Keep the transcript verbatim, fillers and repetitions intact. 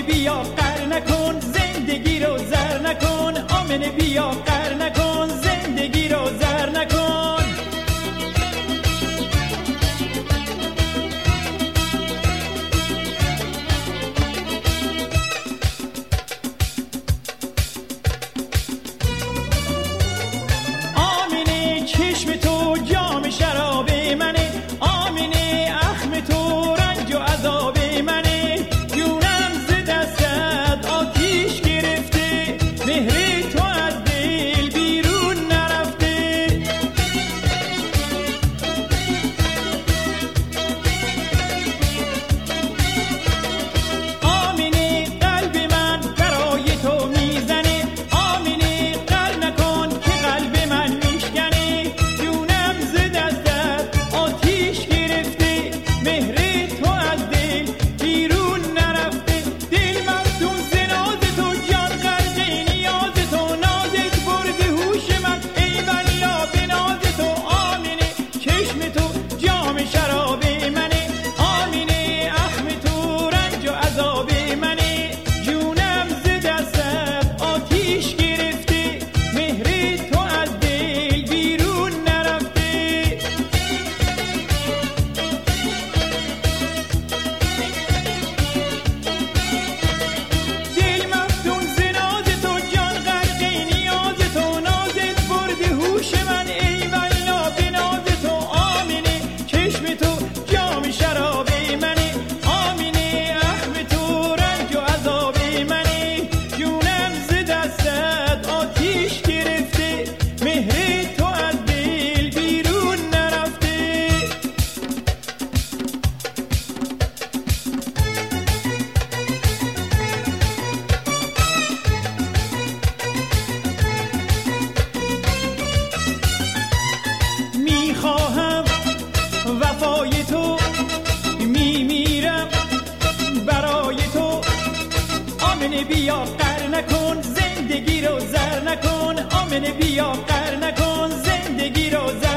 آمنه بیا قهر نکن زندگی رو زر نکن آمنه بیا قهر نکن زندگی رو زر نکن آمنه چشم تو جام شراب منه آمنه اخم تو رنج و عذاب منه جونم ز دستت آتیش گرفته مهر تو از دل بیرون نرفته آمنه قلب من برای تو میزنه آمنه قهر نکن که قلب من میشکنه جونم ز دستت آتیش گرفته مهر تو از دل بیرون نرفته دل مفتون ز ناز تو جان غرق نیاز تو نازت برده هوش من ای والله به ناز تو آمنه چشم تو جام شراب منه آمنه اخم تو رنج و عذاب منه جونم ز دستت آتیش گرفته مهر تو از دل بیرون نرفته دل مفتون ز ناز تو جان غرق نیاز تو نازت برده هوش من ای والله به ناز تو آمنه چشم تو جام شراب منه آمنه اخم تو رنج و عذاب منه جونم ز دستت آتیش گرفته مهر تو از دل بیرون نرفته میخواهم وفای تو میمیرم برای تو آمنه بیا قهر نکن زندگی رو زر نکن آمنه بیا قهر نکن زندگی رو زر